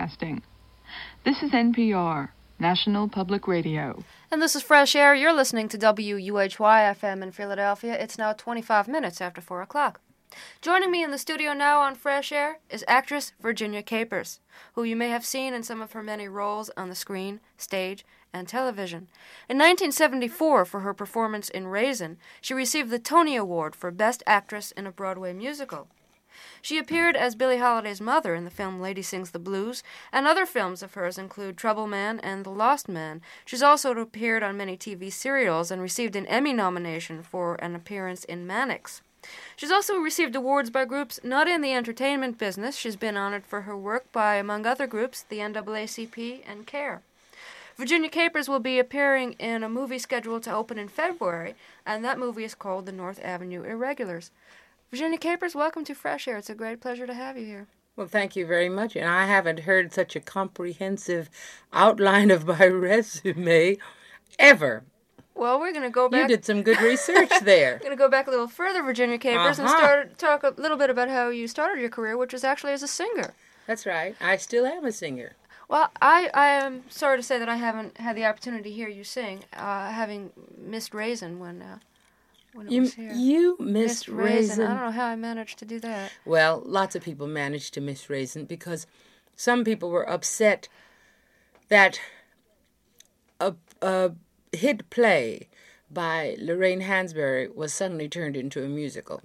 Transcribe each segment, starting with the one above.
Broadcasting. This is NPR, National Public Radio. And this is Fresh Air. You're listening to WUHY-FM in Philadelphia. It's now 25 minutes after 4 o'clock. Joining me in the studio now on Fresh Air is actress Virginia Capers, who you may have seen in some of her many roles on the screen, stage, and television. In 1974, for her performance in Raisin, she received the Tony Award for Best Actress in a Broadway Musical. She appeared as Billie Holiday's mother in the film Lady Sings the Blues, and other films of hers include Trouble Man and The Lost Man. She's also appeared on many TV serials and received an Emmy nomination for an appearance in Mannix. She's also received awards by groups not in the entertainment business. She's been honored for her work by, among other groups, the NAACP and CARE. Virginia Capers will be appearing in a movie scheduled to open in February, and that movie is called The North Avenue Irregulars. Virginia Capers, welcome to Fresh Air. It's a great pleasure to have you here. Well, thank you very much. And I haven't heard such a comprehensive outline of my resume ever. Well, we're going to go back. You did some good research there. We're going to go back a little further, Virginia Capers, and talk a little bit about how you started your career, which was actually as a singer. That's right. I still am a singer. Well, I am sorry to say that I haven't had the opportunity to hear you sing, having missed Raisin when it was here. You missed Raisin. I don't know how I managed to do that. Well, lots of people managed to miss Raisin because some people were upset that a hit play by Lorraine Hansberry was suddenly turned into a musical.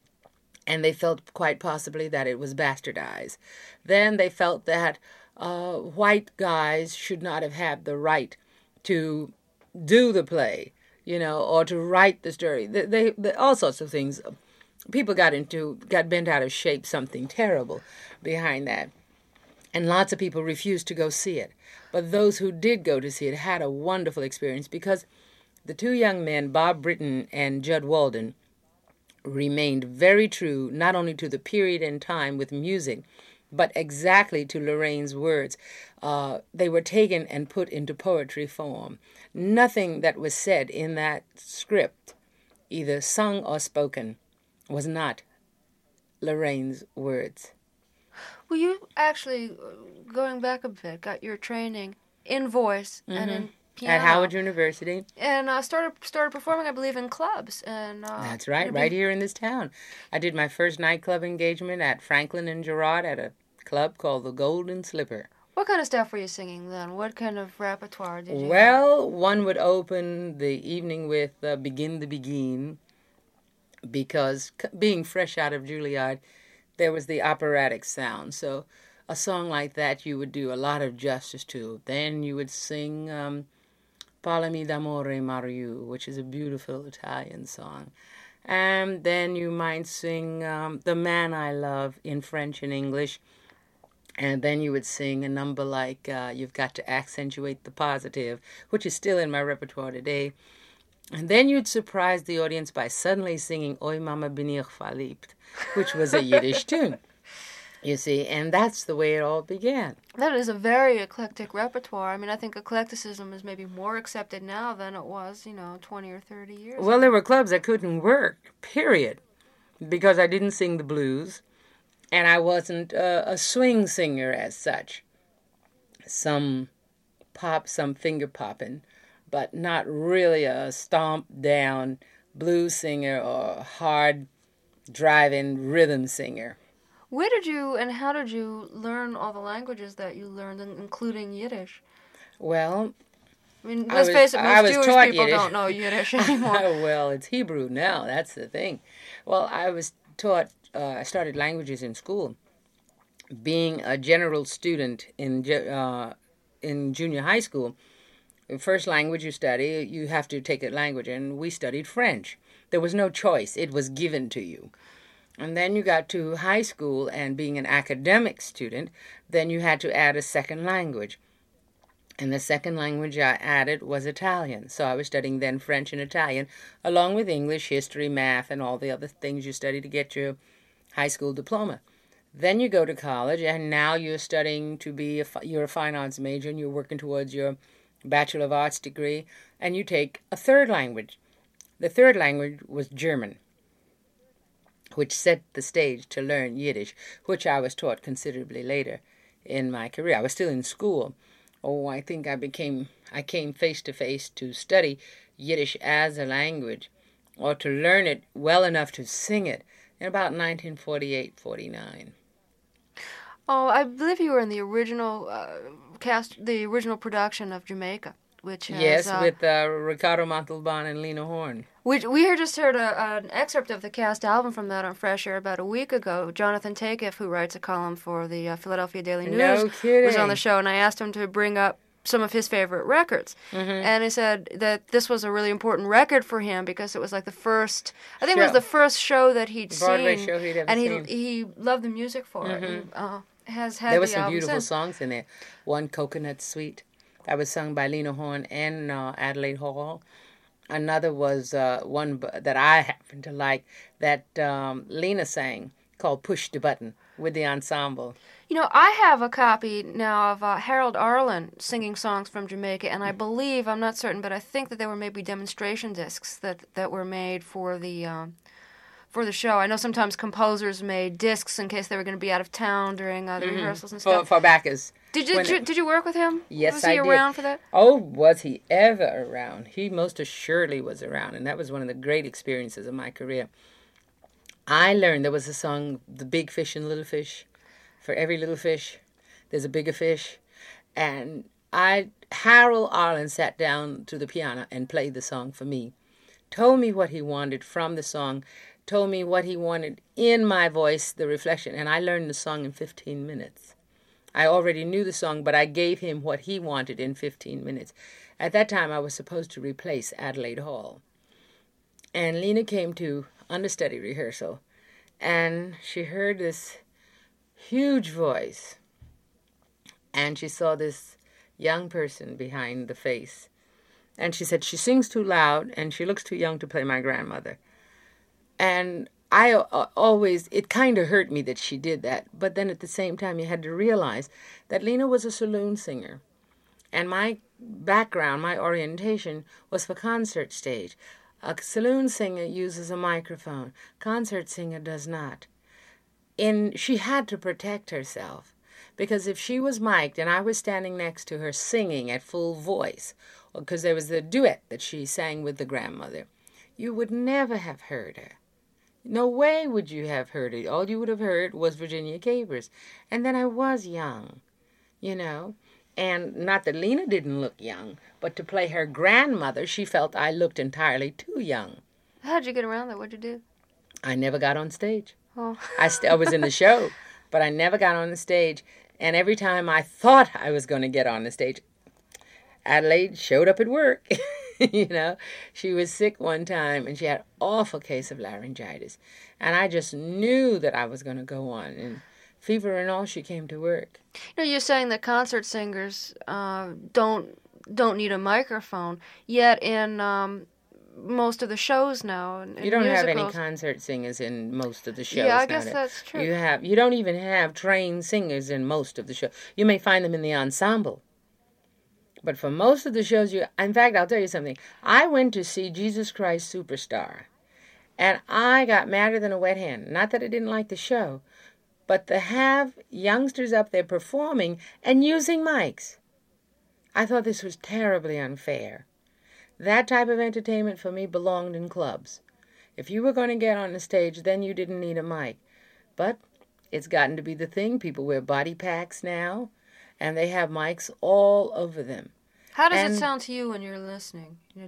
And they felt quite possibly that it was bastardized. Then they felt that white guys should not have had the right to do the play, or to write the story. They all sorts of things. People got bent out of shape, something terrible behind that. And lots of people refused to go see it. But those who did go to see it had a wonderful experience because the two young men, Bob Britton and Judd Walden, remained very true not only to the period in time with music, but exactly to Lorraine's words. They were taken and put into poetry form. Nothing that was said in that script, either sung or spoken, was not Lorraine's words. Well, you actually, going back a bit, got your training in voice and in piano. At Howard University. And started performing, I believe, in clubs. And that's right, right here in this town. I did my first nightclub engagement at Franklin and Girard at a club called the Golden Slipper. What kind of stuff were you singing then? What kind of repertoire did you Well, one would open the evening with Begin the Begin, because being fresh out of Juilliard, there was the operatic sound. So a song like that you would do a lot of justice to. Then you would sing Parlami d'amore Mariù, which is a beautiful Italian song. And then you might sing The Man I Love in French and English. And then you would sing a number like You've Got to Accentuate the Positive, which is still in my repertoire today. And then you'd surprise the audience by suddenly singing Oi Mama bin ich verliebt, which was a Yiddish tune, you see. And that's the way it all began. That is a very eclectic repertoire. I mean, I think eclecticism is maybe more accepted now than it was, 20 or 30 years ago. Well, there were clubs that couldn't work, period, because I didn't sing the blues. And I wasn't a swing singer as such. Some pop, some finger popping, but not really a stomp-down blues singer or hard driving rhythm singer. Where did you and how did you learn all the languages that you learned, including Yiddish? Well, I mean, let's face it, most Jewish people Yiddish. don't know Yiddish anymore. Well, it's Hebrew now, that's the thing. Well, I was taught, I started languages in school. Being a general student in junior high school, the first language you study, you have to take a language, and we studied French. There was no choice. It was given to you. And then you got to high school, and being an academic student, then you had to add a second language. And the second language I added was Italian. So I was studying then French and Italian, along with English, history, math, and all the other things you study to get your high school diploma. Then you go to college, and now you're studying to be you're a fine arts major, and you're working towards your Bachelor of Arts degree, and you take a third language. The third language was German, which set the stage to learn Yiddish, which I was taught considerably later. in my career. I was still in school. Oh, I think I came face to face to study Yiddish as a language, or to learn it well enough to sing it in about 1948-49. Oh, I believe you were in the original the original production of Jamaica, which has, Yes, with Ricardo Montalban and Lena Horne. Which we just heard an excerpt of the cast album from that on Fresh Air about a week ago. Jonathan Takeif, who writes a column for the Philadelphia Daily News, was on the show, and I asked him to bring up some of his favorite records. Mm-hmm. And he said that this was a really important record for him because it was like the first, I think it was the first show that he'd Broadway seen. Show he'd ever seen. He loved the music for it. And, has had there were some beautiful since. songs in there. One, Coconut Sweet, that was sung by Lena Horne and Adelaide Hall. Another was one that I happen to like that Lena sang, called Push the Button, with the ensemble. You know, I have a copy now of Harold Arlen singing songs from Jamaica, and I believe, I'm not certain, but I think that there were maybe demonstration discs that were made for the show. I know sometimes composers made discs in case they were going to be out of town during the rehearsals and stuff. For Bacchus. Did you work with him? Yes, I did. Was he around for that? Oh, was he ever around? He most assuredly was around, and that was one of the great experiences of my career. I learned there was a song, The Big Fish and Little Fish. For every little fish, there's a bigger fish. And Harold Arlen sat down to the piano and played the song for me. Told me what he wanted from the song, told me what he wanted in my voice, the reflection, and I learned the song in 15 minutes. I already knew the song, but I gave him what he wanted in 15 minutes. At that time, I was supposed to replace Adelaide Hall. And Lena came to understudy rehearsal, and she heard this huge voice, and she saw this young person behind the face. And she said, she sings too loud, and she looks too young to play my grandmother. And I always, it kind of hurt me that she did that. But then at the same time, you had to realize that Lena was a saloon singer. And my background, my orientation was for concert stage. A saloon singer uses a microphone. Concert singer does not. She had to protect herself. Because if she was mic'd and I was standing next to her singing at full voice, because there was a duet that she sang with the grandmother, you would never have heard her. No way would you have heard it. All you would have heard was Virginia Capers. And then I was young, you know. And not that Lena didn't look young, but to play her grandmother, she felt I looked entirely too young. How'd you get around that? What'd you do? I never got on stage. Oh. I was in the show, but I never got on the stage. And every time I thought I was going to get on the stage, Adelaide showed up at work. You know, she was sick one time, and she had an awful case of laryngitis. And I just knew that I was going to go on. And fever and all, she came to work. You know, you're saying that concert singers don't need a microphone, yet in most of the shows now, in you don't musicals, have any concert singers in most of the shows. Yeah, I guess that's true. You don't even have trained singers in most of the shows. You may find them in the ensemble. But for most of the shows, in fact, I'll tell you something. I went to see Jesus Christ Superstar, and I got madder than a wet hen. Not that I didn't like the show, but to have youngsters up there performing and using mics. I thought this was terribly unfair. That type of entertainment for me belonged in clubs. If you were going to get on the stage, then you didn't need a mic. But it's gotten to be the thing. People wear body packs now, and they have mics all over them. How does it sound to you when you're listening? You know,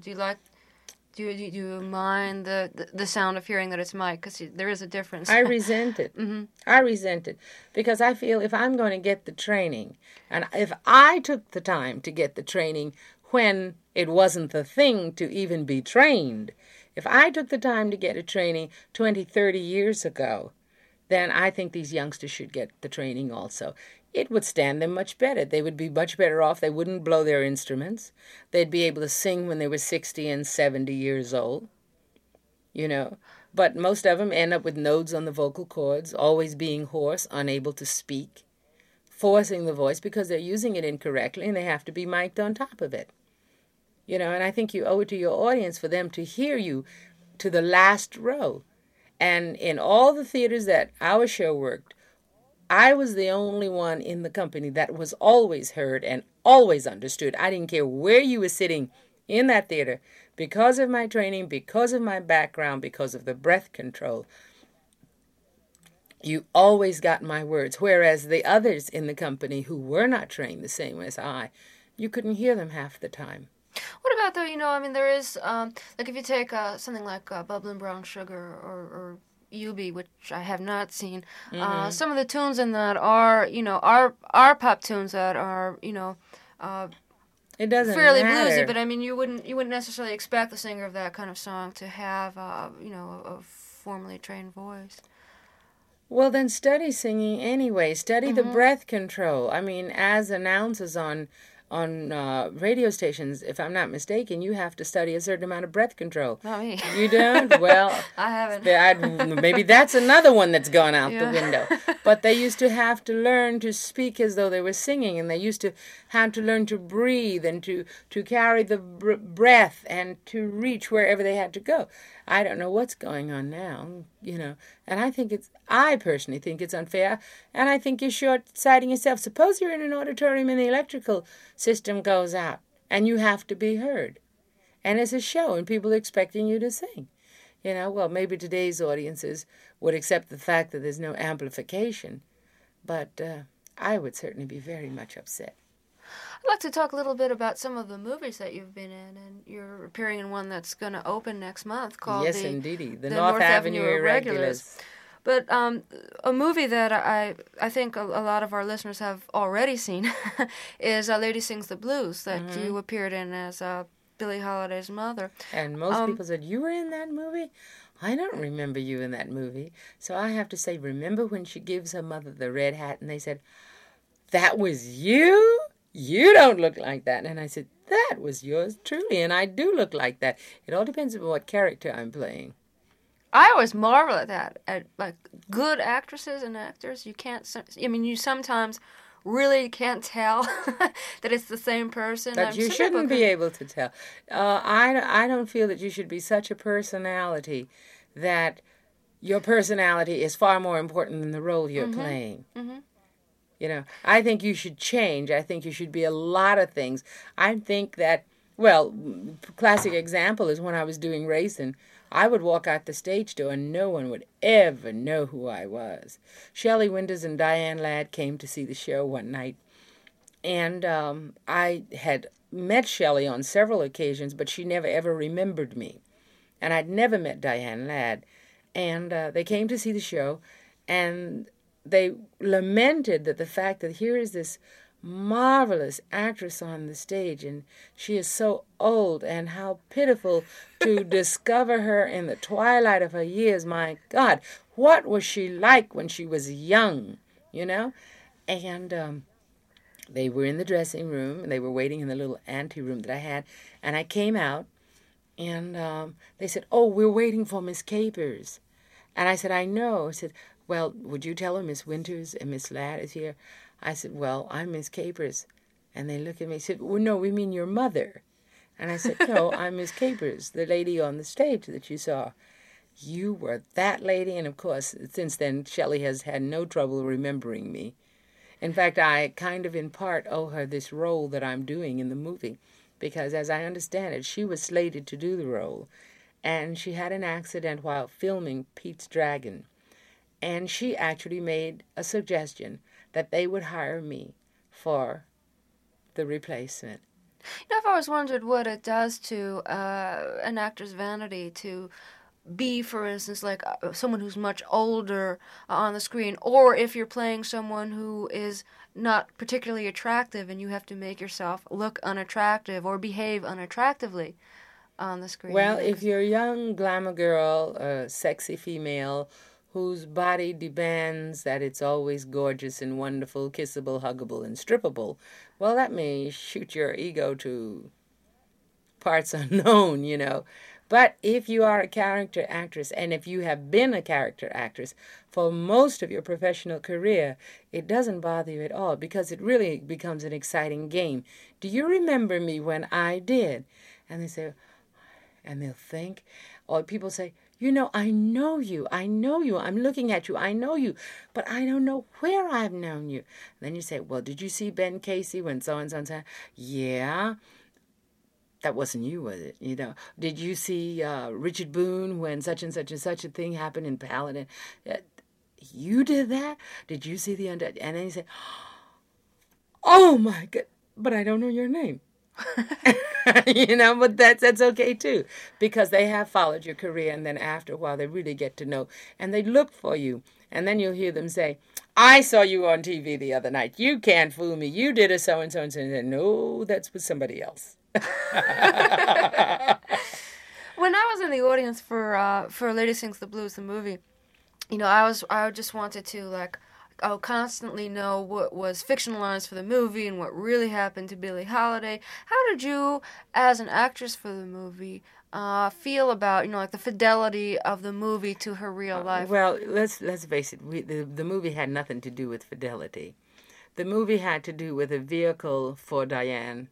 do you mind the sound of hearing that it's mic? Because there is a difference. I resent it. Mm-hmm. I resent it because I feel if I'm going to get the training, and if I took the time to get the training when it wasn't the thing to even be trained, if I took the time to get a training 20, 30 years ago, then I think these youngsters should get the training also. It would stand them much better. They would be much better off. They wouldn't blow their instruments. They'd be able to sing when they were 60 and 70 years old, you know. But most of them end up with nodes on the vocal cords, always being hoarse, unable to speak, forcing the voice because they're using it incorrectly and they have to be mic'd on top of it. You know, and I think you owe it to your audience for them to hear you to the last row. And in all the theaters that our show worked, I was the only one in the company that was always heard and always understood. I didn't care where you were sitting in that theater. Because of my training, because of my background, because of the breath control, you always got my words. Whereas the others in the company who were not trained the same as I, you couldn't hear them half the time. What about though? I mean, there is like if you take something like Bubbling Brown Sugar or Eubie, which I have not seen. Some of the tunes in that are, are pop tunes that are, it doesn't fairly matter. bluesy. But I mean, you wouldn't necessarily expect the singer of that kind of song to have, a formally trained voice. Well, then study singing anyway. Study the breath control. I mean, as announcers on radio stations, if I'm not mistaken, you have to study a certain amount of breath control. Not me. You don't? Well, I haven't. Maybe that's another one that's gone out the window. But they used to have to learn to speak as though they were singing, and they used to have to learn to breathe and to carry the breath and to reach wherever they had to go. I don't know what's going on now, and I personally think it's unfair, and I think you're short-sighting yourself. Suppose you're in an auditorium and the electrical system goes out, and you have to be heard, and it's a show, and people are expecting you to sing. Well, maybe today's audiences would accept the fact that there's no amplification, but I would certainly be very much upset. I'd like to talk a little bit about some of the movies that you've been in, and you're appearing in one that's going to open next month called Yes, indeedy, the North Avenue Irregulars. But a movie that I think a lot of our listeners have already seen is Lady Sings the Blues, that you appeared in as Billie Holiday's mother. And most people said, you were in that movie? I don't remember you in that movie. So I have to say, remember when she gives her mother the red hat, and they said, that was you? You don't look like that. And I said, that was yours truly, and I do look like that. It all depends on what character I'm playing. I always marvel at that, at like good actresses and actors. You sometimes really can't tell that it's the same person. But you shouldn't be able to tell. I don't feel that you should be such a personality that your personality is far more important than the role you're playing. Mm-hmm. I think you should change. I think you should be a lot of things. I think that, classic example is when I was doing Raisin, I would walk out the stage door and no one would ever know who I was. Shelley Winters and Diane Ladd came to see the show one night, and I had met Shelley on several occasions, but she never ever remembered me. And I'd never met Diane Ladd. And they came to see the show, and they lamented that the fact that here is this marvelous actress on the stage, and she is so old, and how pitiful to discover her in the twilight of her years. My God, what was she like when she was young, And they were in the dressing room, and they were waiting in the little anteroom that I had, and I came out, and they said, oh, we're waiting for Miss Capers. And I said, I know. I said, well, would you tell her Miss Winters and Miss Ladd is here? I said, well, I'm Miss Capers. And they looked at me and said, well, no, we mean your mother. And I said, no, I'm Miss Capers, the lady on the stage that you saw. You were that lady? And, of course, since then, Shelley has had no trouble remembering me. In fact, I kind of in part owe her this role that I'm doing in the movie, because as I understand it, she was slated to do the role, and she had an accident while filming Pete's Dragon. And she actually made a suggestion that they would hire me for the replacement. I've always wondered what it does to an actor's vanity to be, for instance, like someone who's much older on the screen, or if you're playing someone who is not particularly attractive and you have to make yourself look unattractive or behave unattractively on the screen. Well, if you're a young glamour girl, a sexy female whose body demands that it's always gorgeous and wonderful, kissable, huggable, and strippable, well, that may shoot your ego to parts unknown, But if you are a character actress, and if you have been a character actress for most of your professional career, it doesn't bother you at all, because it really becomes an exciting game. Do you remember me when I did? And they say, and they'll think, or people say, You know, I know you. I know you. I'm looking at you. I know you. But I don't know where I've known you. Then you say, well, did you see Ben Casey when so-and-so said, yeah. That wasn't you, was it? You know, did you see Richard Boone when such and such a thing happened in Paladin? You did that? Did you see the And then you say, oh my God, but I don't know your name. You know, but that's okay too, because they have followed your career, and then after a while they really get to know, and they look for you, and then you'll hear them say, I saw you on TV the other night. You can't fool me. You did a so-and-so, and say, no, that's with somebody else. When I was in the audience for Lady Sings the Blues, the movie, you know, I just wanted to, like, I would constantly know what was fictionalized for the movie and what really happened to Billie Holiday. How did you, as an actress for the movie, feel about, you know, like the fidelity of the movie to her real life? Well, let's face it. The movie had nothing to do with fidelity. The movie had to do with a vehicle for Diana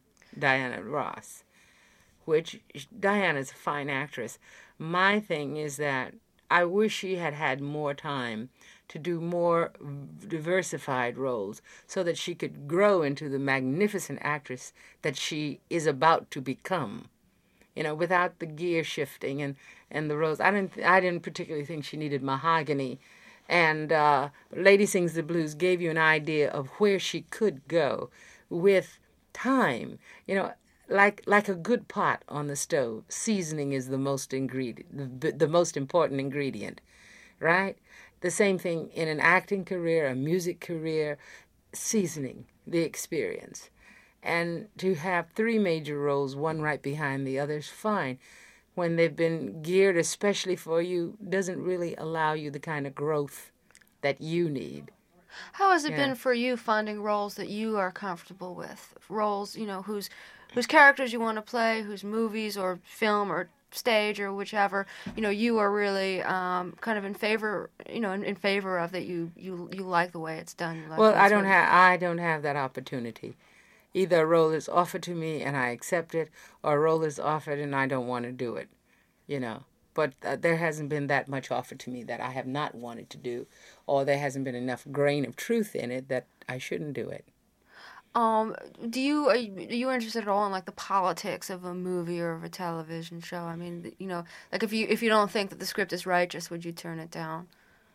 Ross, which Diana's a fine actress. My thing is that I wish she had had more time to do more diversified roles so that she could grow into the magnificent actress that she is about to become. You know, without the gear shifting and the roles. I didn't particularly think she needed mahogany. And Lady Sings the Blues gave you an idea of where she could go with time. You know, like a good pot on the stove, seasoning is the most important ingredient, right? The same thing in an acting career, a music career, seasoning the experience. And to have 3 major roles, one right behind the other, is fine. When they've been geared especially for you, doesn't really allow you the kind of growth that you need. How has it been for you finding roles that you are comfortable with? Roles, you know, whose characters you want to play, whose movies or film or stage or whichever, you know, you are really kind of in favor, you know, in favor of, that you like the way it's done. Like, well, I don't have that opportunity. Either a role is offered to me and I accept it, or a role is offered and I don't want to do it, you know. But there hasn't been that much offered to me that I have not wanted to do, or there hasn't been enough grain of truth in it that I shouldn't do it. Are you interested at all in, like, the politics of a movie or of a television show? I mean, you know, like, if you don't think that the script is righteous, would you turn it down?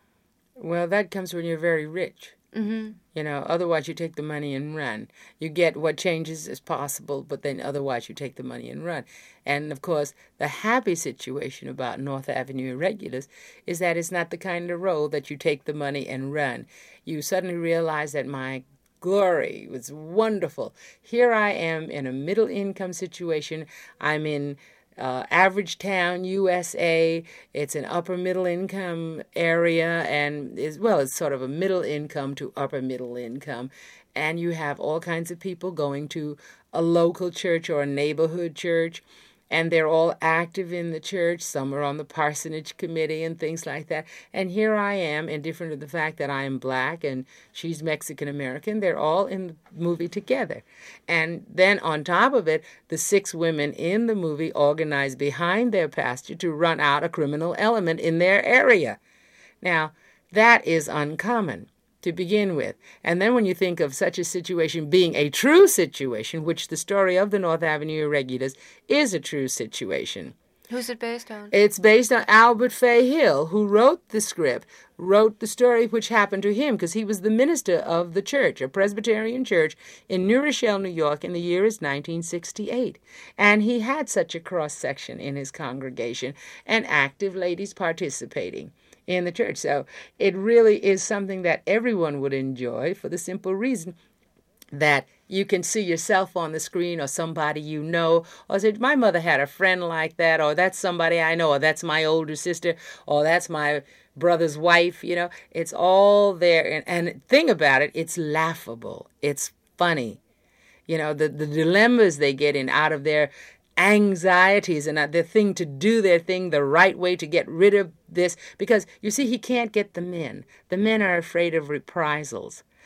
Well, that comes when you're very rich. Mm-hmm. You know, otherwise you take the money and run. You get what changes is possible, but then otherwise you take the money and run. And, of course, the happy situation about North Avenue Irregulars is that it's not the kind of role that you take the money and run. You suddenly realize that my glory was wonderful. Here I am in a middle-income situation. I'm in average town, USA. It's an upper middle income area, and it's sort of a middle income to upper middle income. And you have all kinds of people going to a local church or a neighborhood church, and they're all active in the church. Some are on the parsonage committee and things like that. And here I am, indifferent to the fact that I am black and she's Mexican-American. They're all in the movie together. And then on top of it, the 6 women in the movie organize behind their pastor to run out a criminal element in their area. Now, that is uncommon to begin with. And then when you think of such a situation being a true situation, which the story of the North Avenue Irregulars is a true situation. Who's it based on? It's based on Albert Fay Hill, who wrote the script, wrote the story which happened to him, because he was the minister of the church, a Presbyterian church in New Rochelle, New York, and the year is 1968. And he had such a cross-section in his congregation, and active ladies participating in the church. So it really is something that everyone would enjoy, for the simple reason that you can see yourself on the screen, or somebody you know, or say, my mother had a friend like that, or that's somebody I know, or that's my older sister, or that's my brother's wife. You know, it's all there. And thing about it, it's laughable. It's funny. You know, the dilemmas they get in out of their anxieties and the thing to do their thing the right way to get rid of this. Because, you see, he can't get the men. The men are afraid of reprisals.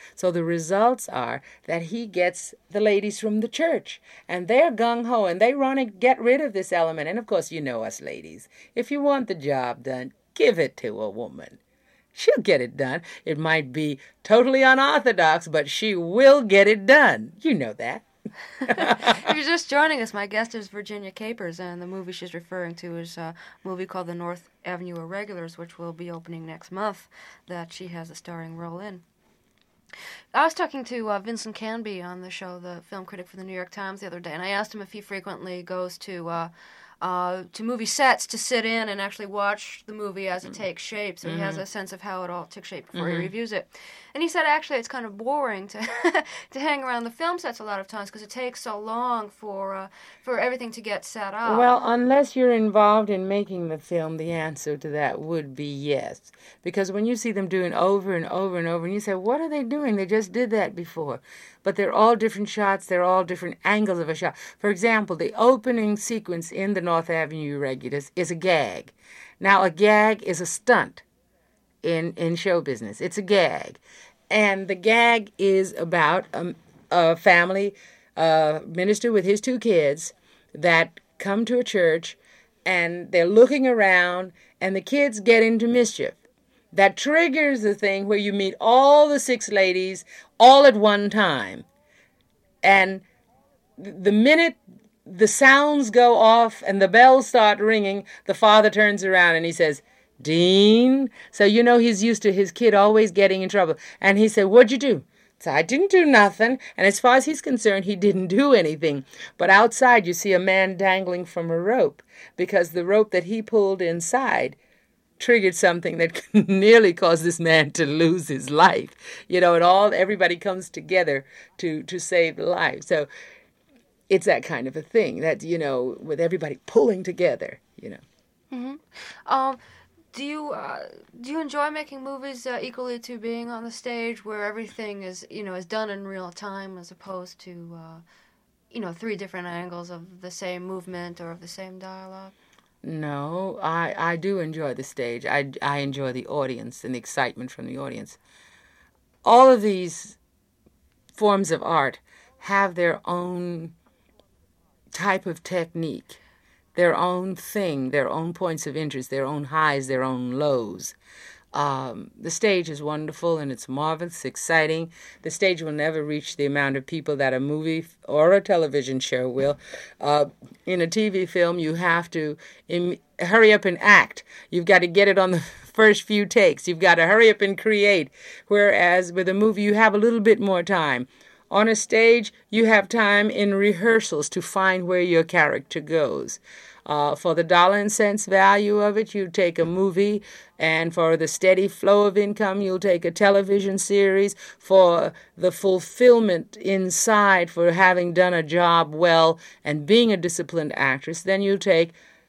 So the results are that he gets the ladies from the church, and they're gung-ho, and they want to get rid of this element. And of course, you know us ladies. If you want the job done, give it to a woman. She'll get it done. It might be totally unorthodox, but she will get it done. You know that. If you're just joining us, my guest is Virginia Capers, and the movie she's referring to is a movie called The North Avenue Irregulars, which will be opening next month, that she has a starring role in. I was talking to Vincent Canby on the show, the film critic for the New York Times, the other day, and I asked him if he frequently goes to movie sets to sit in and actually watch the movie as it takes shape, so he has a sense of how it all took shape before he reviews it. And he said actually it's kind of boring to to hang around the film sets a lot of times because it takes so long for everything to get set up. Well, unless you're involved in making the film, the answer to that would be yes. Because when you see them doing over and over and over, and you say, what are they doing? They just did that before. But they're all different shots. They're all different angles of a shot. For example, the opening sequence in the North Avenue Irregulars is a gag. Now, a gag is a stunt in show business. It's a gag. And the gag is about a family minister with his 2 kids that come to a church, and they're looking around, and the kids get into mischief. That triggers the thing where you meet all the 6 ladies all at one time. And the minute the sounds go off and the bells start ringing, the father turns around and he says, Dean. So you know he's used to his kid always getting in trouble. And he said, what'd you do? So I didn't do nothing. And as far as he's concerned, he didn't do anything. But outside you see a man dangling from a rope, because the rope that he pulled inside triggered something that nearly caused this man to lose his life. You know, and everybody comes together to save the life. So it's that kind of a thing that, you know, with everybody pulling together, you know. Mm-hmm. Do you enjoy making movies equally to being on the stage, where everything is done in real time, as opposed to 3 different angles of the same movement or of the same dialogue? No, I do enjoy the stage. I enjoy the audience and the excitement from the audience. All of these forms of art have their own type of technique, their own thing, their own points of interest, their own highs, their own lows. The stage is wonderful and it's marvelous, exciting. The stage will never reach the amount of people that a movie or a television show will. In a TV film, you have to hurry up and act. You've got to get it on the first few takes. You've got to hurry up and create. Whereas with a movie, you have a little bit more time. On a stage, you have time in rehearsals to find where your character goes. For the dollar and cents value of it, you take a movie, and for the steady flow of income, you'll take a television series. For the fulfillment inside, for having done a job well and being a disciplined actress, then you'll take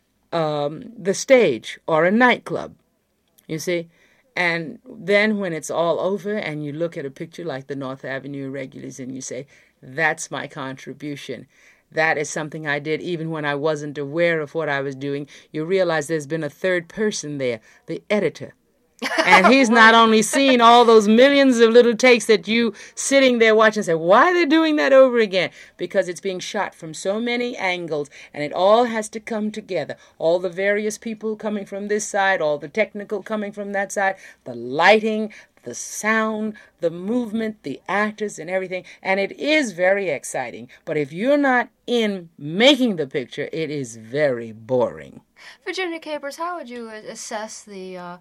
the stage or a nightclub, you see. And then when it's all over and you look at a picture like the North Avenue Irregulars and you say, that's my contribution. That is something I did even when I wasn't aware of what I was doing. You realize there's been a third person there, the editor. And he's not only seen all those millions of little takes that you sitting there watching and say, why are they doing that over again? Because it's being shot from so many angles, and it all has to come together. All the various people coming from this side, all the technical coming from that side, the lighting, the sound, the movement, the actors and everything. And it is very exciting. But if you're not in making the picture, it is very boring. Virginia Capers, how would you assess the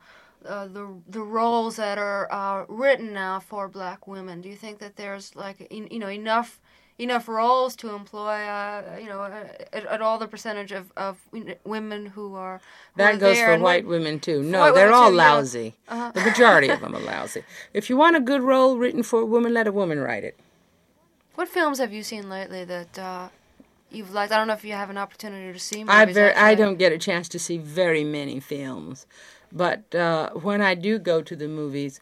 roles that are written now for black women? Do you think that there's enough roles to employ at all the percentage of women who are that goes for white women too? No, they're all lousy. Yeah. The majority of them are lousy. If you want a good role written for a woman, let a woman write it. What films have you seen lately that you've liked? I don't know if you have an opportunity to see movies. I don't get a chance to see very many films. But when I do go to the movies,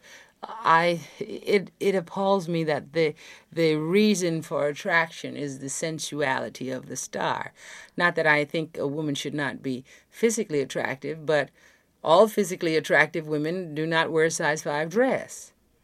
it appalls me that the reason for attraction is the sensuality of the star. Not that I think a woman should not be physically attractive, but all physically attractive women do not wear a size 5 dress.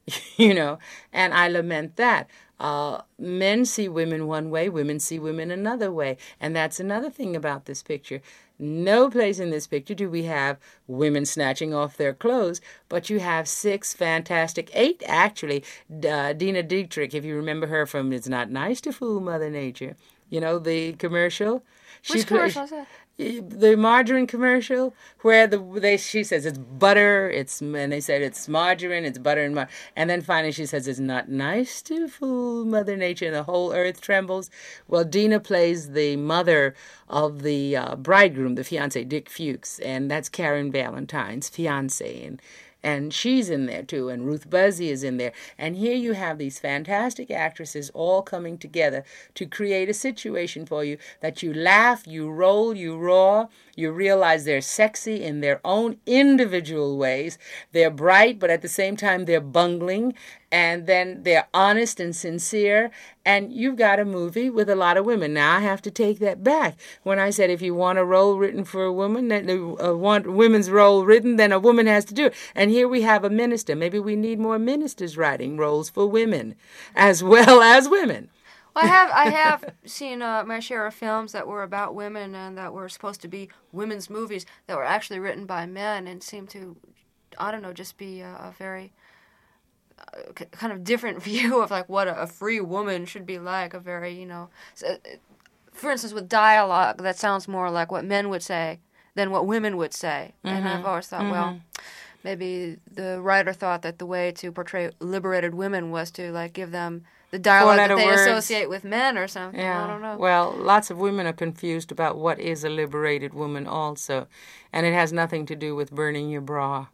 and I lament that. Men see women one way, women see women another way. And that's another thing about this picture. No place in this picture do we have women snatching off their clothes, but you have 8 actually. Dina Dietrich, if you remember her from It's Not Nice to Fool Mother Nature, the commercial. Which commercial is that? The margarine commercial where she says it's butter, and they said it's margarine, it's butter and then finally she says it's not nice to fool Mother Nature and the whole earth trembles. Well, Dina plays the mother of the bridegroom, the fiance, Dick Fuchs, and that's Karen Valentine's fiance, and she's in there too, and Ruth Buzzy is in there. And here you have these fantastic actresses all coming together to create a situation for you that you laugh, you roll, you roar, you realize they're sexy in their own individual ways. They're bright, but at the same time they're bungling, and then they're honest and sincere, and you've got a movie with a lot of women. Now, I have to take that back. When I said if you want a role written for a woman, want women's role written, then a woman has to do it. And here we have a minister. Maybe we need more ministers writing roles for women as well as women. Well, I have seen my share of films that were about women and that were supposed to be women's movies that were actually written by men and seemed to, I don't know, just be a very kind of different view of like what a free woman should be like. A very, for instance, with dialogue that sounds more like what men would say than what women would say. Mm-hmm. And I've always thought, well, maybe the writer thought that the way to portray liberated women was to like give them the dialogue that they associate with men or something. Yeah. I don't know. Well, lots of women are confused about what is a liberated woman also. And it has nothing to do with burning your bra.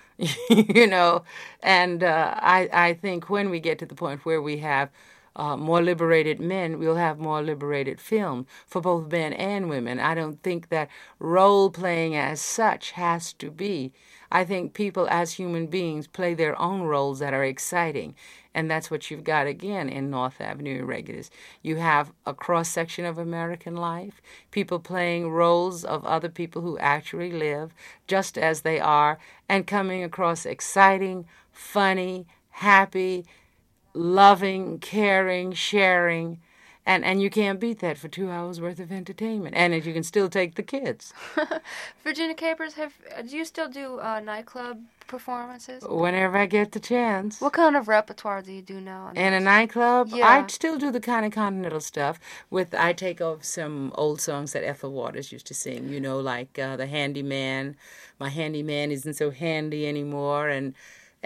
And I think when we get to the point where we have more liberated men, we'll have more liberated film for both men and women. I don't think that role-playing as such has to be. I think people as human beings play their own roles that are exciting. And that's what you've got again in North Avenue Irregulars. You have a cross-section of American life, people playing roles of other people who actually live just as they are, and coming across exciting, funny, happy, loving, caring, sharing. And you can't beat that for 2 hours worth of entertainment. And you can still take the kids. Virginia Capers, do you still do nightclub performances? Whenever I get the chance. What kind of repertoire do you do now? In a nightclub? Yeah. I still do the kind of continental stuff. I take over some old songs that Ethel Waters used to sing, like The Handyman. My handyman isn't so handy anymore. And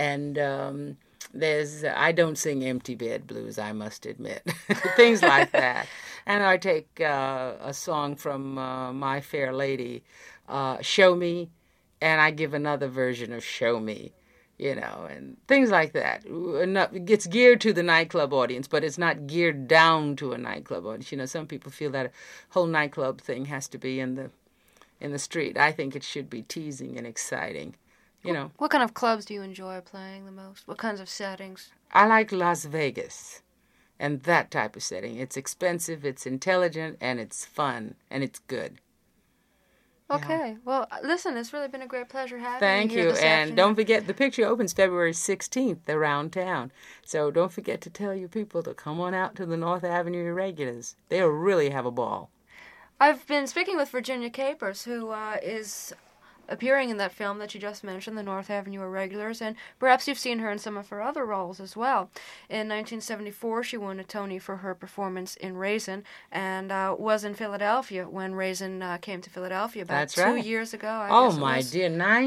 I don't sing Empty Bed Blues, I must admit. Things like that. And I take a song from My Fair Lady, Show Me, and I give another version of Show Me, and things like that. It's geared to the nightclub audience, but it's not geared down to a nightclub audience. Some people feel that a whole nightclub thing has to be in the street. I think it should be teasing and exciting. What kind of clubs do you enjoy playing the most? What kinds of settings? I like Las Vegas and that type of setting. It's expensive, it's intelligent, and it's fun, and it's good. Okay. Yeah. Well, listen, it's really been a great pleasure having Thank you here you. this And afternoon. Don't forget, the picture opens February 16th around town. So don't forget to tell your people to come on out to the North Avenue Irregulars. They'll really have a ball. I've been speaking with Virginia Capers, who is appearing in that film that you just mentioned, The North Avenue Irregulars, and perhaps you've seen her in some of her other roles as well. In 1974, she won a Tony for her performance in Raisin, and was in Philadelphia when Raisin came to Philadelphia about That's 2 right. years ago. Oh, my dear,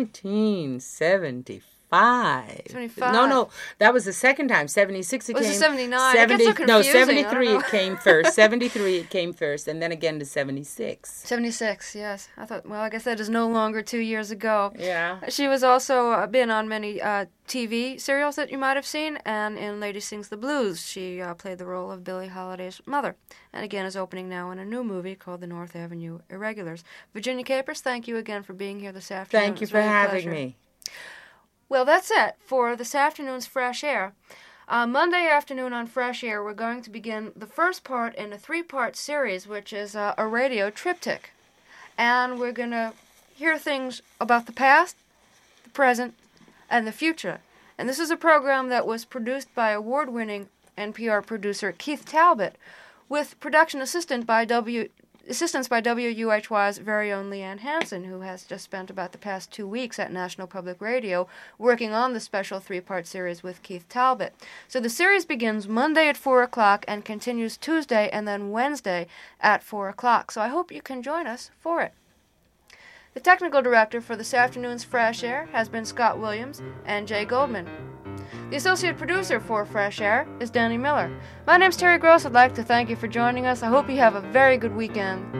1975. 75. No, that was the second time. 76 it Was came. it 79? It gets so confusing. No, I 73 don't it came first. 73 it came first, and then again to 76. 76, yes. I thought, well, I guess that is no longer 2 years ago. Yeah. She was also been on many TV serials that you might have seen, and in Lady Sings the Blues, she played the role of Billie Holiday's mother, and again is opening now in a new movie called The North Avenue Irregulars. Virginia Capers, thank you again for being here this afternoon. Thank you It's for really a having pleasure. me. Well, that's it for this afternoon's Fresh Air. Monday afternoon on Fresh Air, we're going to begin the first part in a 3-part series, which is a radio triptych. And we're going to hear things about the past, the present, and the future. And this is a program that was produced by award-winning NPR producer Keith Talbot, with production assistance by WUHY's very own Leanne Hansen, who has just spent about the past 2 weeks at National Public Radio working on the special 3-part series with Keith Talbot. So the series begins Monday at 4 o'clock and continues Tuesday and then Wednesday at 4 o'clock. So I hope you can join us for it. The technical director for this afternoon's Fresh Air has been Scott Williams and Jay Goldman. The associate producer for Fresh Air is Danny Miller. My name's Terry Gross. I'd like to thank you for joining us. I hope you have a very good weekend.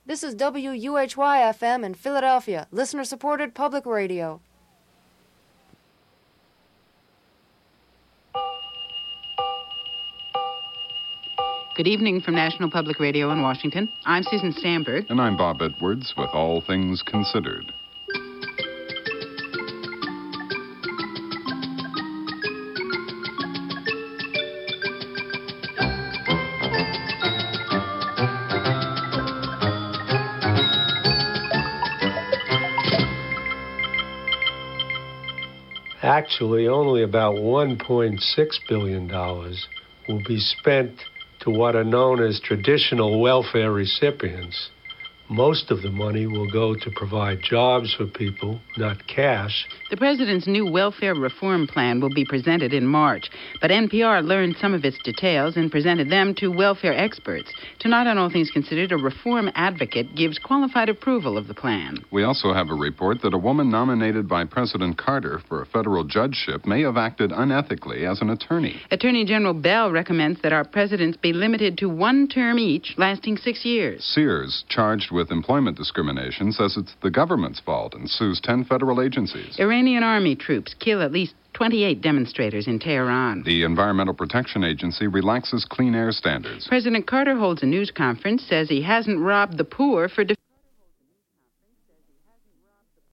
This is WUHY-FM in Philadelphia, listener-supported public radio. Good evening from National Public Radio in Washington. I'm Susan Stamberg. And I'm Bob Edwards with All Things Considered. Actually, only about $1.6 billion will be spent to what are known as traditional welfare recipients. Most of the money will go to provide jobs for people, not cash. The president's new welfare reform plan will be presented in March, but NPR learned some of its details and presented them to welfare experts. Tonight on All Things Considered, a reform advocate gives qualified approval of the plan. We also have a report that a woman nominated by President Carter for a federal judgeship may have acted unethically as an attorney. Attorney General Bell recommends that our presidents be limited to one term each, lasting 6 years. Sears, charged with employment discrimination, says it's the government's fault and sues 10 federal agencies. Iranian army troops kill at least 28 demonstrators in Tehran. The Environmental Protection Agency relaxes clean air standards. President Carter holds a news conference, says he hasn't robbed the poor for